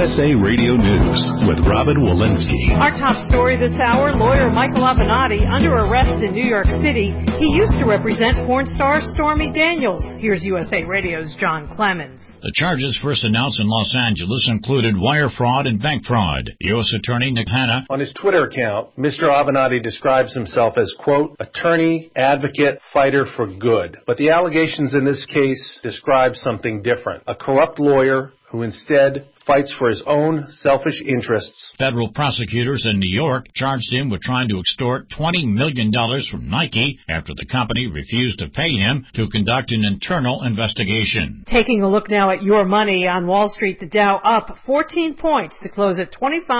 USA Radio News with Robin Walensky. Our top story this hour, lawyer Michael Avenatti under arrest in New York City. He used to represent porn star Stormy Daniels. Here's USA Radio's John Clemens. The charges first announced in Los Angeles included wire fraud and bank fraud. U.S. Attorney Nick Hanna. On his Twitter account, Mr. Avenatti describes himself as, quote, attorney, advocate, fighter for good. But the allegations in this case describe something different. A corrupt lawyer who instead fights for his own selfish interests. Federal prosecutors in New York charged him with trying to extort $20 million from Nike after the company refused to pay him to conduct an internal investigation. Taking a look now at your money on Wall Street, the Dow up 14 points to close at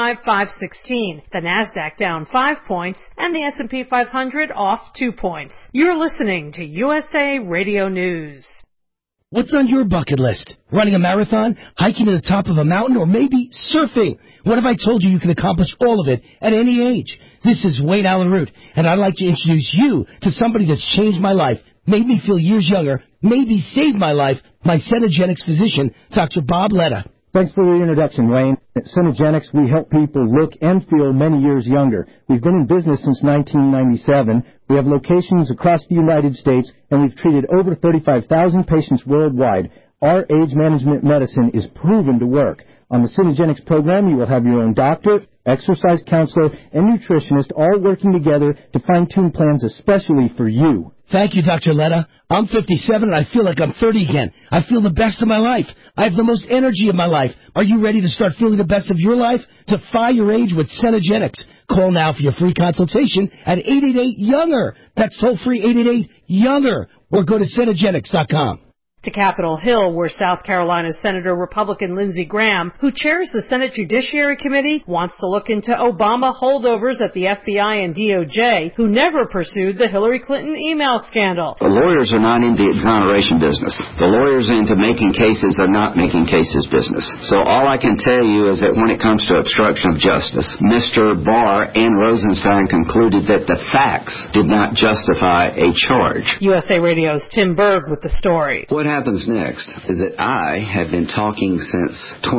25,516. The Nasdaq down 5 points and the S&P 500 off 2 points. You're listening to USA Radio News. What's on your bucket list? Running a marathon, hiking to the top of a mountain, or maybe surfing? What if I told you you can accomplish all of it at any age? This is Wayne Allen Root, and I'd like to introduce you to somebody that's changed my life, made me feel years younger, maybe saved my life, my Cenegenics physician, Dr. Bob Letta. Thanks for the introduction, Wayne. At Cenegenics, we help people look and feel many years younger. We've been in business since 1997. We have locations across the United States, and we've treated over 35,000 patients worldwide. Our age management medicine is proven to work. On the Cenegenics program, you will have your own doctor, exercise counselor, and nutritionist all working together to fine-tune plans especially for you. Thank you, Dr. Letta. I'm 57 and I feel like I'm 30 again. I feel the best of my life. I have the most energy of my life. Are you ready to start feeling the best of your life? Defy your age with Cenegenics. Call now for your free consultation at 888-YOUNGER. That's toll-free 888-YOUNGER. Or go to Cenegenics.com. To Capitol Hill, where South Carolina Senator Republican Lindsey Graham, who chairs the Senate Judiciary Committee, wants to look into Obama holdovers at the FBI and DOJ, who never pursued the Hillary Clinton email scandal. The lawyers are not in the exoneration business. The lawyers into making cases are not making cases business. So all I can tell you is that when it comes to obstruction of justice, Mr. Barr and Rosenstein concluded that the facts did not justify a charge. USA Radio's Tim Berg with the story. What happens next is that I have been talking since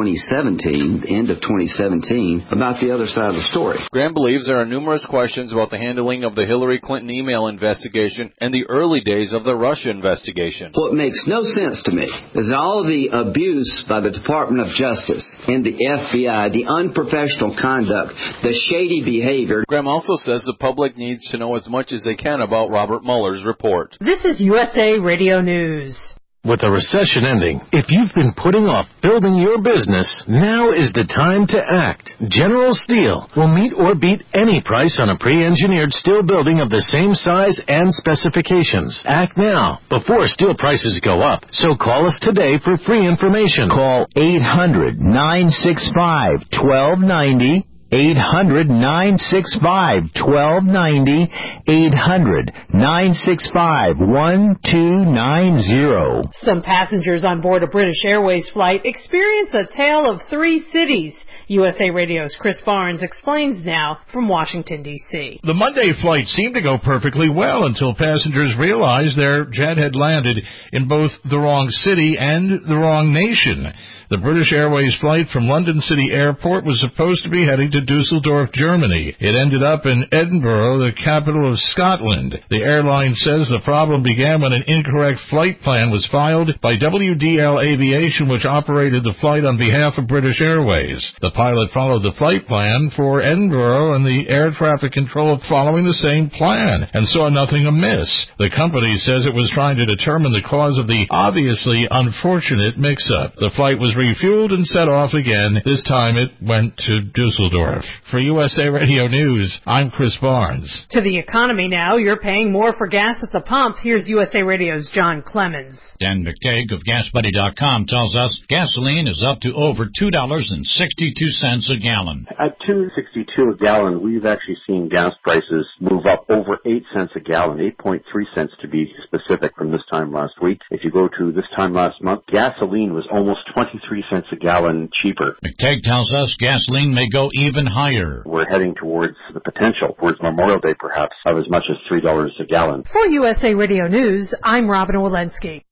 2017, the end of 2017, about the other side of the story. Graham believes there are numerous questions about the handling of the Hillary Clinton email investigation and the early days of the Russia investigation. What makes no sense to me is all the abuse by the Department of Justice and the FBI, the unprofessional conduct, the shady behavior. Graham also says the public needs to know as much as they can about Robert Mueller's report. This is USA Radio News. With the recession ending, if you've been putting off building your business, now is the time to act. General Steel will meet or beat any price on a pre-engineered steel building of the same size and specifications. Act now, before steel prices go up. So call us today for free information. Call 800-965-1290. 800-965-1290, 800-965-1290. Some passengers on board a British Airways flight experience a tale of three cities. USA Radio's Chris Barnes explains now from Washington, D.C. The Monday flight seemed to go perfectly well until passengers realized their jet had landed in both the wrong city and the wrong nation. The British Airways flight from London City Airport was supposed to be heading to Dusseldorf, Germany. It ended up in Edinburgh, the capital of Scotland. The airline says the problem began when an incorrect flight plan was filed by WDL Aviation, which operated the flight on behalf of British Airways. The pilot followed the flight plan for Edinburgh, and the air traffic controller following the same plan and saw nothing amiss. The company says it was trying to determine the cause of the obviously unfortunate mix-up. The flight was refueled and set off again. This time it went to Dusseldorf. For USA Radio News, I'm Chris Barnes. To the economy now. You're paying more for gas at the pump. Here's USA Radio's John Clemens. Dan McTague of GasBuddy.com tells us gasoline is up to over $2.62 a gallon. At $2.62 a gallon, we've actually seen gas prices move up over 8 cents a gallon, 8.3 cents to be specific from this time last week. If you go to this time last month, gasoline was almost 23 cents a gallon cheaper. McTague tells us gasoline may go even higher. We're heading towards the potential, towards Memorial Day perhaps, of as much as $3 a gallon. For USA Radio News, I'm Robin Walensky.